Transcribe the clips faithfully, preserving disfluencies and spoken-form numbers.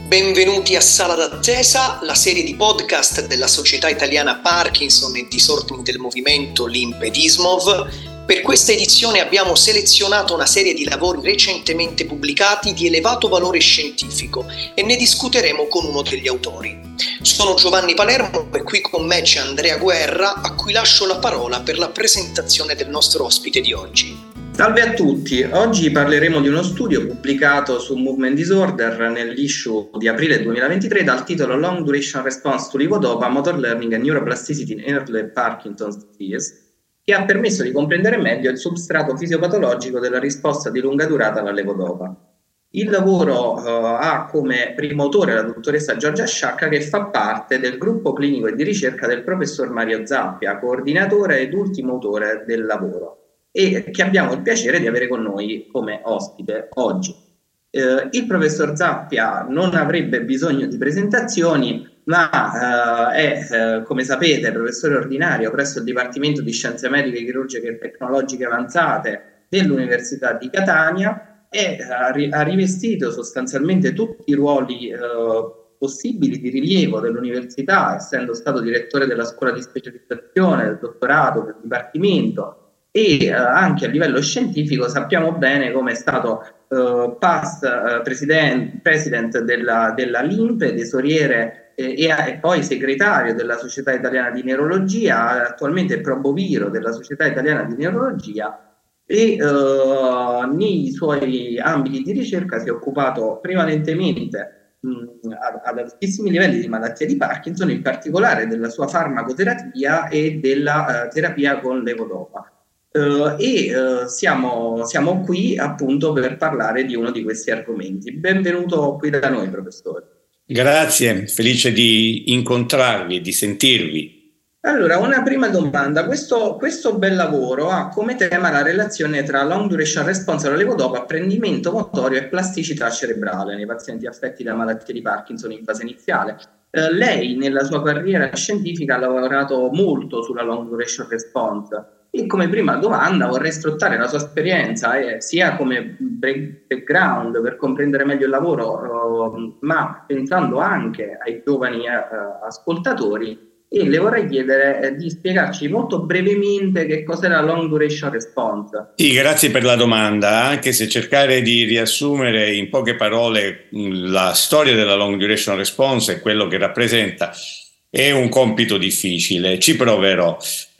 Benvenuti a Sala d'Attesa, la serie di podcast della Società Italiana Parkinson e Disordini del Movimento L'impedismov. Per questa edizione abbiamo selezionato una serie di lavori recentemente pubblicati di elevato valore scientifico e ne discuteremo con uno degli autori. Sono Giovanni Palermo e qui con me c'è Andrea Guerra, a cui lascio la parola per la presentazione del nostro ospite di oggi. Salve a tutti, oggi parleremo di uno studio pubblicato su Movement Disorder nell'issue di aprile duemilaventitré dal titolo Long Duration Response to Levodopa, Motor Learning and Neuroplasticity in Early Parkinson's Disease, che ha permesso di comprendere meglio il substrato fisiopatologico della risposta di lunga durata alla levodopa. Il lavoro uh, ha come primo autore la dottoressa Giorgia Sciacca, che fa parte del gruppo clinico e di ricerca del professor Mario Zappia, coordinatore ed ultimo autore del lavoro, e che abbiamo il piacere di avere con noi come ospite oggi. Eh, il professor Zappia non avrebbe bisogno di presentazioni, ma eh, è, eh, come sapete, professore ordinario presso il Dipartimento di Scienze Mediche, Chirurgiche e Tecnologiche Avanzate dell'Università di Catania e ha, ri- ha rivestito sostanzialmente tutti i ruoli eh, possibili di rilievo dell'università, essendo stato direttore della scuola di specializzazione, del dottorato, del dipartimento, e eh, anche a livello scientifico sappiamo bene come è stato eh, past eh, president, president della, della Limpe, tesoriere eh, e, e poi segretario della Società Italiana di Neurologia, attualmente proboviro della Società Italiana di Neurologia, e eh, nei suoi ambiti di ricerca si è occupato prevalentemente mh, ad altissimi livelli di malattia di Parkinson, in particolare della sua farmacoterapia e della uh, terapia con levodopa. Uh, e uh, siamo, siamo qui appunto per parlare di uno di questi argomenti. Benvenuto qui da noi, professore. Grazie, felice di incontrarvi e di sentirvi. Allora, una prima domanda. Questo, questo bel lavoro ha come tema la relazione tra long duration response alla levodopa, apprendimento motorio e plasticità cerebrale nei pazienti affetti da malattie di Parkinson in fase iniziale. Uh, lei nella sua carriera scientifica ha lavorato molto sulla long duration response. E come prima domanda vorrei sfruttare la sua esperienza eh, sia come background per comprendere meglio il lavoro, uh, ma pensando anche ai giovani uh, ascoltatori, e le vorrei chiedere eh, di spiegarci molto brevemente che cos'è la long duration response. Sì, grazie per la domanda, anche se cercare di riassumere in poche parole mh, la storia della long duration response e quello che rappresenta è un compito difficile, ci proverò.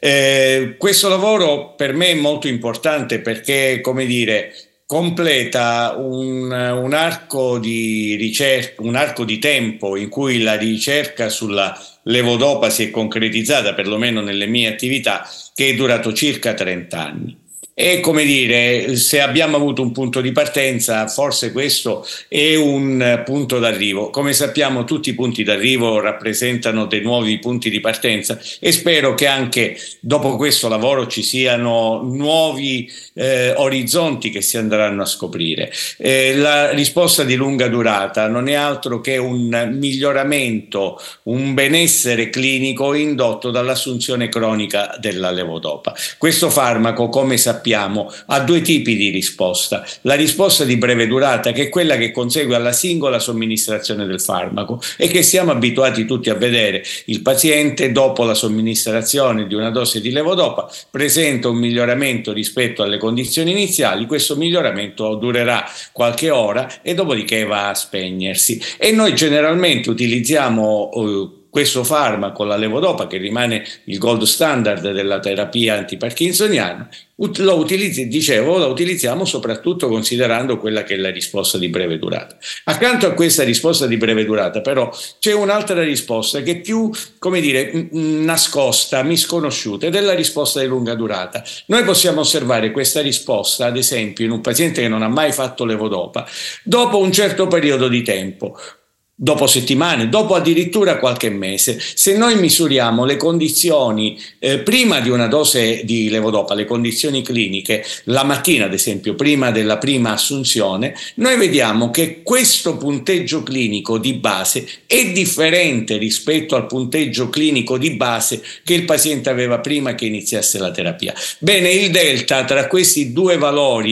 Eh, questo lavoro per me è molto importante perché, come dire, completa un, un arco di ricerca, un arco di tempo in cui la ricerca sulla levodopa si è concretizzata, perlomeno nelle mie attività, che è durato circa trenta anni. E come dire, se abbiamo avuto un punto di partenza, forse questo è un punto d'arrivo. Come sappiamo, tutti i punti d'arrivo rappresentano dei nuovi punti di partenza e spero che anche dopo questo lavoro ci siano nuovi eh, orizzonti che si andranno a scoprire. Eh, la risposta di lunga durata non è altro che un miglioramento, un benessere clinico indotto dall'assunzione cronica della levodopa. Questo farmaco, come sappiamo, ha due tipi di risposta: la risposta di breve durata, che è quella che consegue alla singola somministrazione del farmaco e che siamo abituati tutti a vedere. Il paziente, dopo la somministrazione di una dose di levodopa, presenta un miglioramento rispetto alle condizioni iniziali. Questo miglioramento durerà qualche ora e dopodiché va a spegnersi, e noi generalmente utilizziamo uh, questo farmaco, la levodopa, che rimane il gold standard della terapia antiparkinsoniana, lo utilizzi, dicevo, lo utilizziamo soprattutto considerando quella che è la risposta di breve durata. Accanto a questa risposta di breve durata, però, c'è un'altra risposta che è più, come dire, nascosta, misconosciuta, ed è la risposta di lunga durata. Noi possiamo osservare questa risposta, ad esempio, in un paziente che non ha mai fatto levodopa, dopo un certo periodo di tempo, dopo settimane, dopo addirittura qualche mese. Se noi misuriamo le condizioni eh, prima di una dose di levodopa, le condizioni cliniche, la mattina ad esempio, prima della prima assunzione, noi vediamo che questo punteggio clinico di base è differente rispetto al punteggio clinico di base che il paziente aveva prima che iniziasse la terapia. Bene, il delta tra questi due valori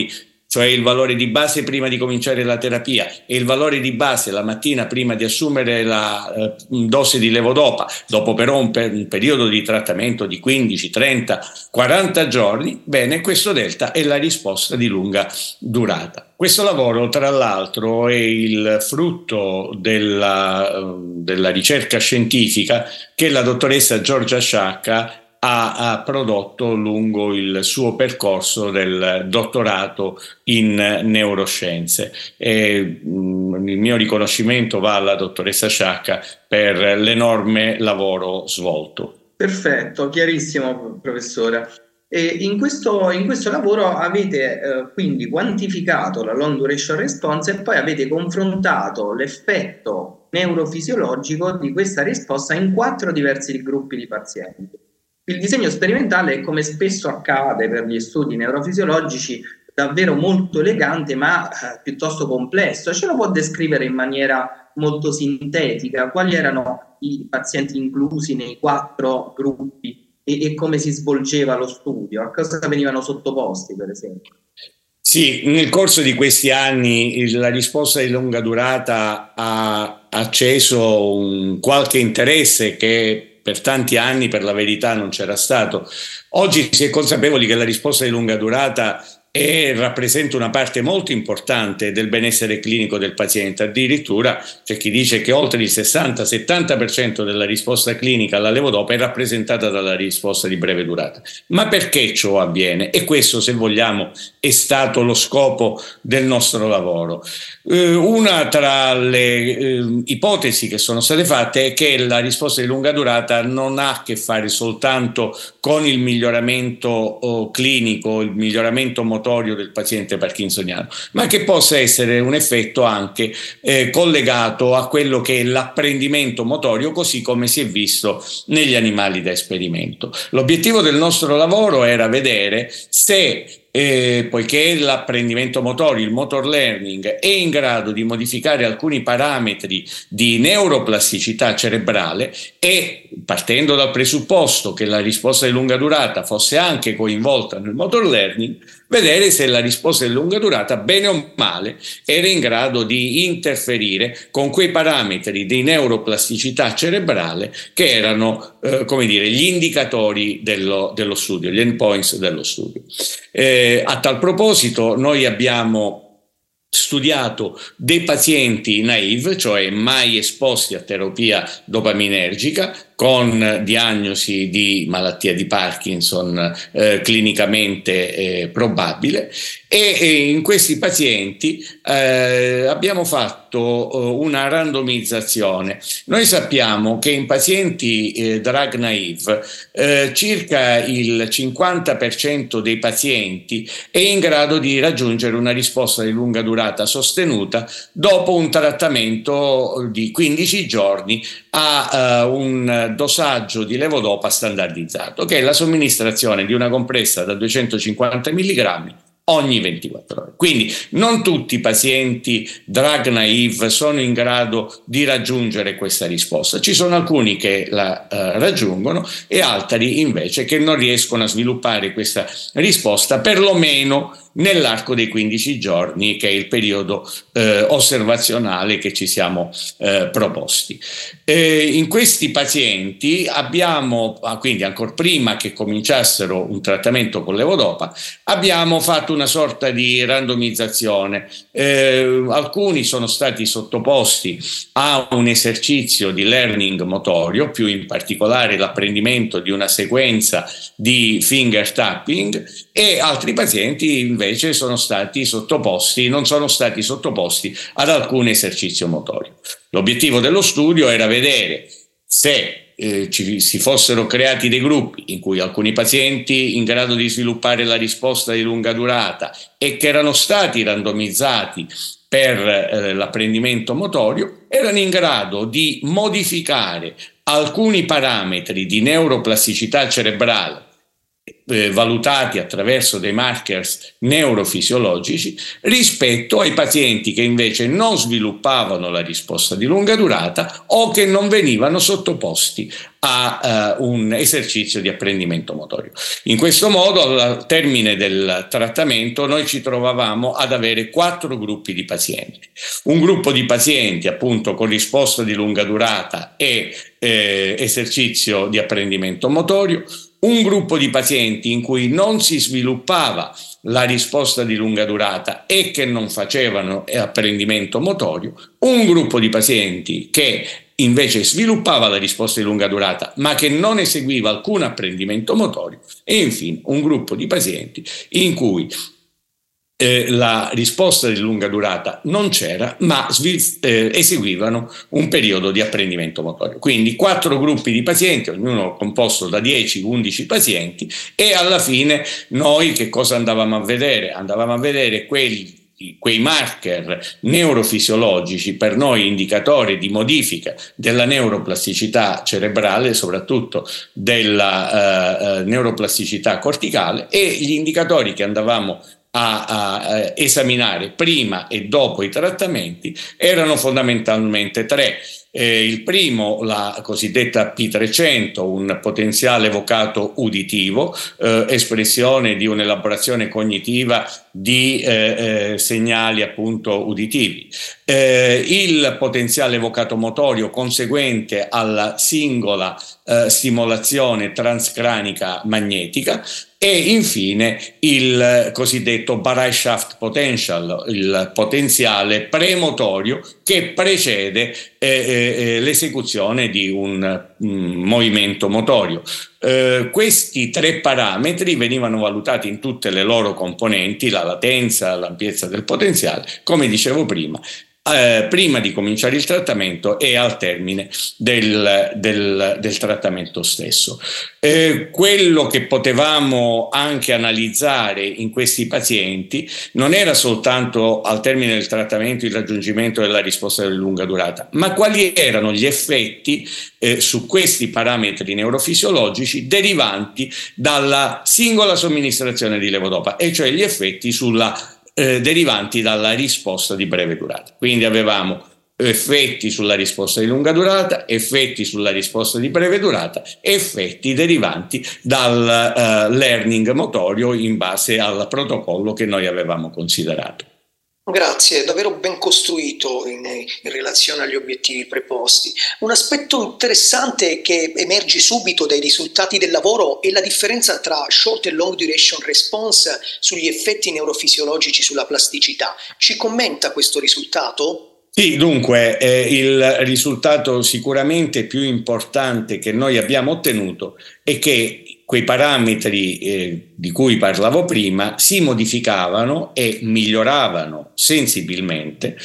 cioè il valore di base prima di cominciare la terapia e il valore di base la mattina prima di assumere la eh, dose di levodopa, dopo però un, per, un periodo di trattamento di quindici, trenta, quaranta giorni, bene, questo delta è la risposta di lunga durata. Questo lavoro, tra l'altro, è il frutto della, della ricerca scientifica che la dottoressa Giorgia Sciacca ha, ha prodotto lungo il suo percorso del dottorato in neuroscienze. E, mh, il mio riconoscimento va alla dottoressa Sciacca per l'enorme lavoro svolto. Perfetto, chiarissimo, professore. E in questo, in questo lavoro avete eh, quindi quantificato la long duration response e poi avete confrontato l'effetto neurofisiologico di questa risposta in quattro diversi gruppi di pazienti. Il disegno sperimentale, come spesso accade per gli studi neurofisiologici, davvero molto elegante ma eh, piuttosto complesso. Ce lo può descrivere in maniera molto sintetica? Quali erano i pazienti inclusi nei quattro gruppi? E, e come si svolgeva lo studio, a cosa venivano sottoposti, per esempio? Sì, nel corso di questi anni la risposta di lunga durata ha acceso un qualche interesse che per tanti anni, per la verità, non c'era stato. Oggi si è consapevoli che la risposta di lunga durata e rappresenta una parte molto importante del benessere clinico del paziente. Addirittura c'è chi dice che oltre il sessanta settanta per cento della risposta clinica alla levodopa è rappresentata dalla risposta di breve durata. Ma perché ciò avviene? E questo, se vogliamo, è stato lo scopo del nostro lavoro. Eh, una tra le eh, ipotesi che sono state fatte è che la risposta di lunga durata non ha a che fare soltanto con il miglioramento oh, clinico, il miglioramento motorio del paziente parkinsoniano, ma che possa essere un effetto anche eh, collegato a quello che è l'apprendimento motorio, così come si è visto negli animali da esperimento. L'obiettivo del nostro lavoro era vedere se Eh, poiché l'apprendimento motorio, il motor learning, è in grado di modificare alcuni parametri di neuroplasticità cerebrale e, partendo dal presupposto che la risposta di lunga durata fosse anche coinvolta nel motor learning, vedere se la risposta di lunga durata, bene o male, era in grado di interferire con quei parametri di neuroplasticità cerebrale che erano, eh, come dire, gli indicatori dello, dello studio, gli endpoints dello studio. Eh, a tal proposito, noi abbiamo studiato dei pazienti naive, cioè mai esposti a terapia dopaminergica, con diagnosi di malattia di Parkinson eh, clinicamente eh, probabile, e, e in questi pazienti eh, abbiamo fatto eh, una randomizzazione. Noi sappiamo che in pazienti eh, drug naive eh, circa il cinquanta per cento dei pazienti è in grado di raggiungere una risposta di lunga durata sostenuta dopo un trattamento di quindici giorni a uh, un dosaggio di levodopa standardizzato, che è la somministrazione di una compressa da duecentocinquanta milligrammi ogni ventiquattro ore. Quindi non tutti i pazienti drug naive sono in grado di raggiungere questa risposta. Ci sono alcuni che la uh, raggiungono e altri invece che non riescono a sviluppare questa risposta, perlomeno nell'arco dei quindici giorni, che è il periodo eh, osservazionale che ci siamo eh, proposti. Eh, in questi pazienti abbiamo, quindi ancora prima che cominciassero un trattamento con levodopa, abbiamo fatto una sorta di randomizzazione. Eh, alcuni sono stati sottoposti a un esercizio di learning motorio, più in particolare l'apprendimento di una sequenza di finger tapping, e altri pazienti invece sono stati sottoposti, non sono stati sottoposti ad alcun esercizio motorio. L'obiettivo dello studio era vedere se eh, ci, si fossero creati dei gruppi in cui alcuni pazienti in grado di sviluppare la risposta di lunga durata e che erano stati randomizzati per eh, l'apprendimento motorio erano in grado di modificare alcuni parametri di neuroplasticità cerebrale eh, valutati attraverso dei markers neurofisiologici rispetto ai pazienti che invece non sviluppavano la risposta di lunga durata o che non venivano sottoposti a uh, un esercizio di apprendimento motorio. In questo modo, al termine del trattamento, noi ci trovavamo ad avere quattro gruppi di pazienti. Un gruppo di pazienti appunto con risposta di lunga durata e eh, esercizio di apprendimento motorio, un gruppo di pazienti in cui non si sviluppava la risposta di lunga durata e che non facevano apprendimento motorio, un gruppo di pazienti che invece sviluppava la risposta di lunga durata ma che non eseguiva alcun apprendimento motorio, e infine un gruppo di pazienti in cui eh, la risposta di lunga durata non c'era ma svil- eh, eseguivano un periodo di apprendimento motorio. Quindi quattro gruppi di pazienti, ognuno composto da dieci undici pazienti, e alla fine noi che cosa andavamo a vedere? Andavamo a vedere quelli quei marker neurofisiologici, per noi indicatori di modifica della neuroplasticità cerebrale, soprattutto della uh, uh, neuroplasticità corticale, e gli indicatori che andavamo a, a, a esaminare prima e dopo i trattamenti erano fondamentalmente tre. Eh, il primo, la cosiddetta P trecento, un potenziale vocato uditivo, eh, espressione di un'elaborazione cognitiva di eh, eh, segnali appunto uditivi. Eh, il potenziale vocato motorio conseguente alla singola eh, stimolazione transcranica magnetica, e infine il cosiddetto Bereitschaft Potential, il potenziale premotorio che precede eh, eh, l'esecuzione di un mm, movimento motorio. Eh, questi tre parametri venivano valutati in tutte le loro componenti, la latenza, l'ampiezza del potenziale, come dicevo prima, Eh, prima di cominciare il trattamento e al termine del, del, del trattamento stesso. Eh, quello che potevamo anche analizzare in questi pazienti non era soltanto al termine del trattamento il raggiungimento della risposta di lunga durata, ma quali erano gli effetti eh, su questi parametri neurofisiologici derivanti dalla singola somministrazione di levodopa, e cioè gli effetti sulla Eh, derivanti dalla risposta di breve durata. Quindi avevamo effetti sulla risposta di lunga durata, effetti sulla risposta di breve durata, effetti derivanti dal uh, learning motorio in base al protocollo che noi avevamo considerato. Grazie, davvero ben costruito in, in relazione agli obiettivi preposti. Un aspetto interessante che emerge subito dai risultati del lavoro è la differenza tra short e long duration response sugli effetti neurofisiologici sulla plasticità. Ci commenta questo risultato? Sì, dunque eh, il risultato sicuramente più importante che noi abbiamo ottenuto è che quei parametri eh, di cui parlavo prima si modificavano e miglioravano sensibilmente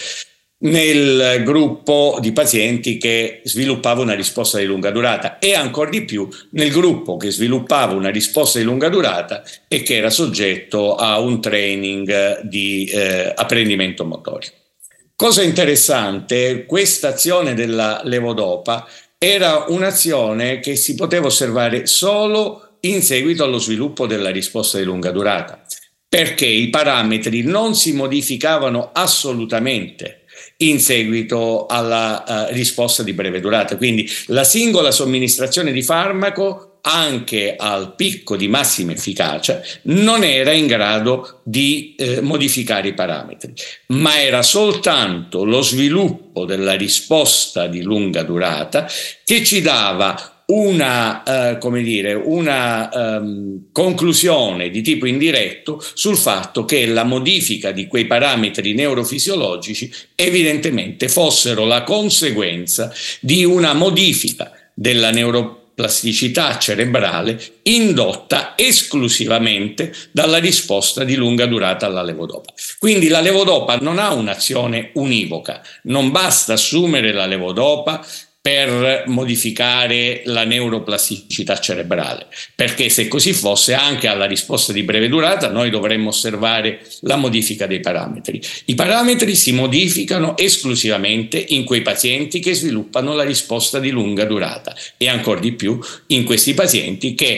nel gruppo di pazienti che sviluppava una risposta di lunga durata, e ancor di più nel gruppo che sviluppava una risposta di lunga durata e che era soggetto a un training di eh, apprendimento motorio. Cosa interessante, questa azione della levodopa era un'azione che si poteva osservare solo in seguito allo sviluppo della risposta di lunga durata, perché i parametri non si modificavano assolutamente in seguito alla uh, risposta di breve durata. Quindi la singola somministrazione di farmaco, anche al picco di massima efficacia, non era in grado di eh, modificare i parametri, ma era soltanto lo sviluppo della risposta di lunga durata che ci dava una, uh, come dire, una um, conclusione di tipo indiretto sul fatto che la modifica di quei parametri neurofisiologici evidentemente fossero la conseguenza di una modifica della neuroplasticità cerebrale indotta esclusivamente dalla risposta di lunga durata alla levodopa. Quindi la levodopa non ha un'azione univoca, non basta assumere la levodopa per modificare la neuroplasticità cerebrale, perché se così fosse anche alla risposta di breve durata noi dovremmo osservare la modifica dei parametri. I parametri si modificano esclusivamente in quei pazienti che sviluppano la risposta di lunga durata, e ancor di più in questi pazienti che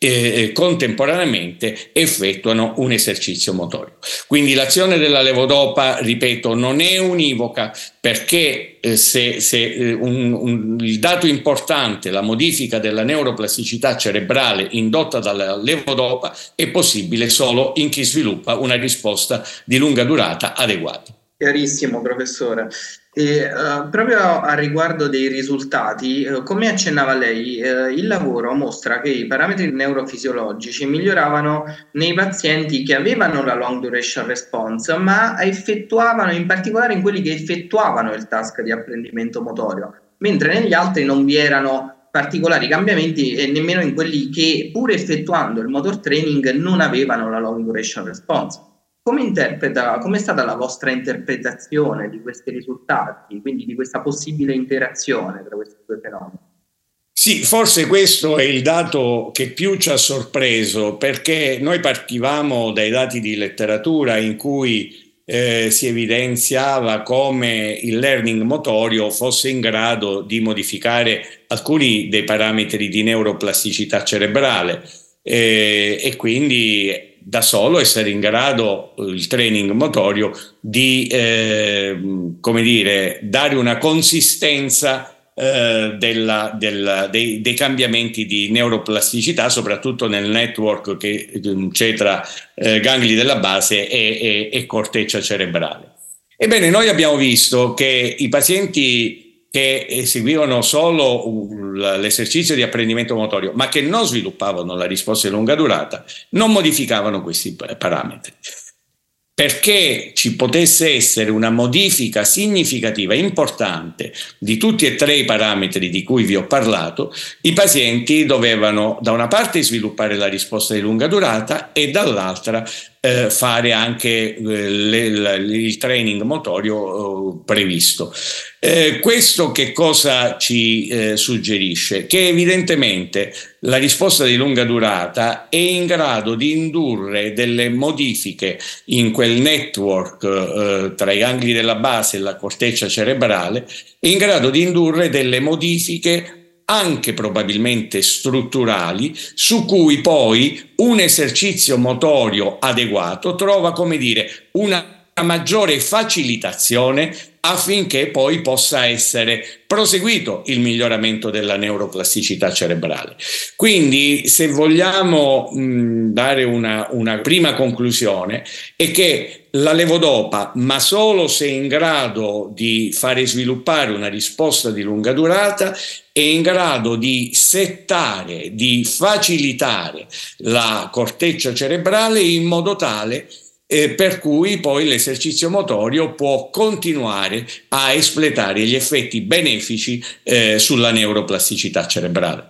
eh, contemporaneamente effettuano un esercizio motorio. Quindi l'azione della levodopa, ripeto, non è univoca, perché eh, se, se eh, un, un, il dato importante, la modifica della neuroplasticità cerebrale indotta dalla levodopa, è possibile solo in chi sviluppa una risposta di lunga durata adeguata. Chiarissimo, professore. E, uh, proprio a riguardo dei risultati, uh, come accennava lei, uh, il lavoro mostra che i parametri neurofisiologici miglioravano nei pazienti che avevano la long duration response, ma effettuavano, in particolare in quelli che effettuavano il task di apprendimento motorio, mentre negli altri non vi erano particolari cambiamenti e nemmeno in quelli che, pur effettuando il motor training, non avevano la long duration response. Come interpreta, come è stata la vostra interpretazione di questi risultati, quindi di questa possibile interazione tra questi due fenomeni? Sì, forse questo è il dato che più ci ha sorpreso, perché noi partivamo dai dati di letteratura in cui eh, si evidenziava come il learning motorio fosse in grado di modificare alcuni dei parametri di neuroplasticità cerebrale eh, e quindi da solo essere in grado, il training motorio, di eh, come dire, dare una consistenza eh, della, della, dei, dei cambiamenti di neuroplasticità, soprattutto nel network che c'è tra eh, gangli della base e, e, e corteccia cerebrale. Ebbene, noi abbiamo visto che i pazienti che eseguivano solo l'esercizio di apprendimento motorio, ma che non sviluppavano la risposta di lunga durata, non modificavano questi parametri. Perché ci potesse essere una modifica significativa, importante, di tutti e tre i parametri di cui vi ho parlato, i pazienti dovevano da una parte sviluppare la risposta di lunga durata e dall'altra eh, fare anche eh, le, le, il training motorio eh, previsto. Eh, questo che cosa ci eh, suggerisce? Che evidentemente la risposta di lunga durata è in grado di indurre delle modifiche in quel network eh, tra i gangli della base e la corteccia cerebrale, è in grado di indurre delle modifiche anche probabilmente strutturali, su cui poi un esercizio motorio adeguato trova, come dire, una maggiore facilitazione affinché poi possa essere proseguito il miglioramento della neuroplasticità cerebrale. Quindi, se vogliamo mh, dare una, una prima conclusione, è che la levodopa, ma solo se in grado di fare sviluppare una risposta di lunga durata, è in grado di settare, di facilitare la corteccia cerebrale in modo tale Eh, per cui poi l'esercizio motorio può continuare a espletare gli effetti benefici eh, sulla neuroplasticità cerebrale.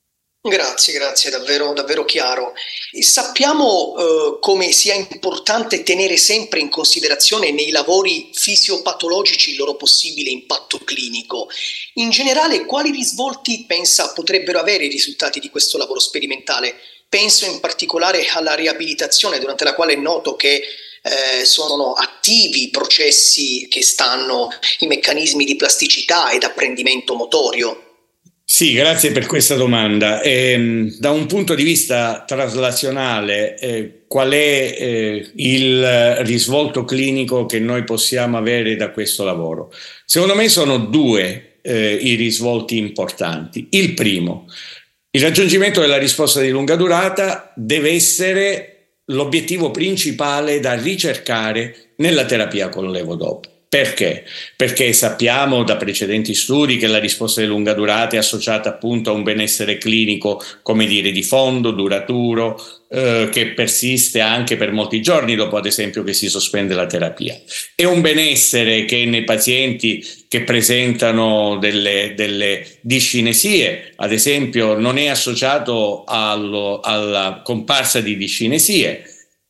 Grazie, grazie, davvero, davvero chiaro. Sappiamo eh, come sia importante tenere sempre in considerazione nei lavori fisiopatologici il loro possibile impatto clinico. In generale, quali risvolti pensa potrebbero avere i risultati di questo lavoro sperimentale? Penso in particolare alla riabilitazione, durante la quale è noto che eh, sono attivi processi che stanno i meccanismi di plasticità ed apprendimento motorio. Sì, grazie per questa domanda. Eh, da un punto di vista traslazionale, eh, qual è eh, il risvolto clinico che noi possiamo avere da questo lavoro? Secondo me sono due eh, i risvolti importanti. Il primo: il raggiungimento della risposta di lunga durata deve essere l'obiettivo principale da ricercare nella terapia con levodopa. Perché? Perché sappiamo da precedenti studi che la risposta di lunga durata è associata appunto a un benessere clinico, come dire, di fondo, duraturo, eh, che persiste anche per molti giorni dopo, ad esempio, che si sospende la terapia. È un benessere che nei pazienti che presentano delle, delle discinesie, ad esempio, non è associato allo, alla comparsa di discinesie.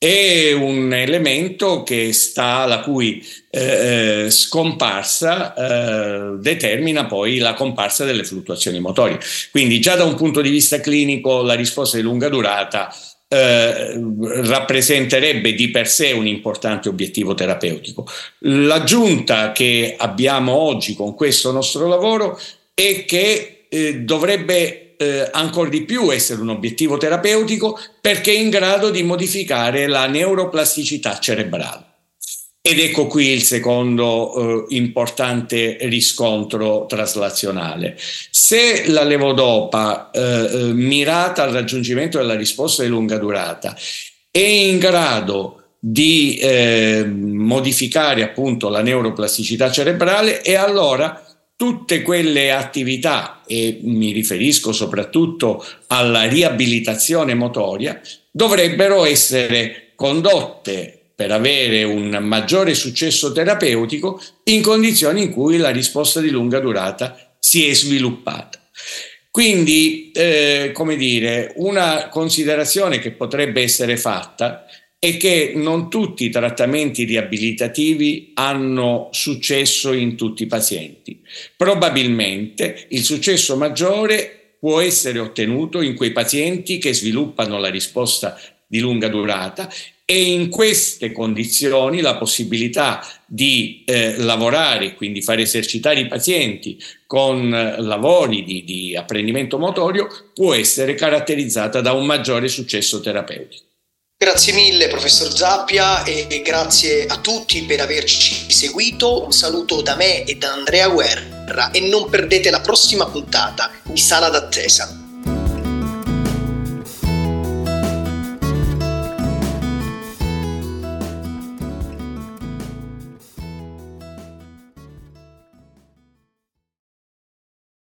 È un elemento che sta, la cui eh, scomparsa eh, determina poi la comparsa delle fluttuazioni motorie. Quindi già da un punto di vista clinico la risposta di lunga durata eh, rappresenterebbe di per sé un importante obiettivo terapeutico. L'aggiunta che abbiamo oggi con questo nostro lavoro è che eh, dovrebbe eh, ancora di più essere un obiettivo terapeutico perché è in grado di modificare la neuroplasticità cerebrale. Ed ecco qui il secondo eh, importante riscontro traslazionale. Se la levodopa eh, mirata al raggiungimento della risposta di lunga durata è in grado di eh, modificare appunto la neuroplasticità cerebrale, e allora tutte quelle attività, e mi riferisco soprattutto alla riabilitazione motoria, dovrebbero essere condotte per avere un maggiore successo terapeutico in condizioni in cui la risposta di lunga durata si è sviluppata. Quindi, eh, come dire, una considerazione che potrebbe essere fatta è che non tutti i trattamenti riabilitativi hanno successo in tutti i pazienti. Probabilmente il successo maggiore può essere ottenuto in quei pazienti che sviluppano la risposta di lunga durata, e in queste condizioni la possibilità di eh, lavorare, quindi fare esercitare i pazienti con eh, lavori di, di apprendimento motorio, può essere caratterizzata da un maggiore successo terapeutico. Grazie mille professor Zappia, e grazie a tutti per averci seguito. Un saluto da me e da Andrea Guerra, e non perdete la prossima puntata di Sala d'Attesa.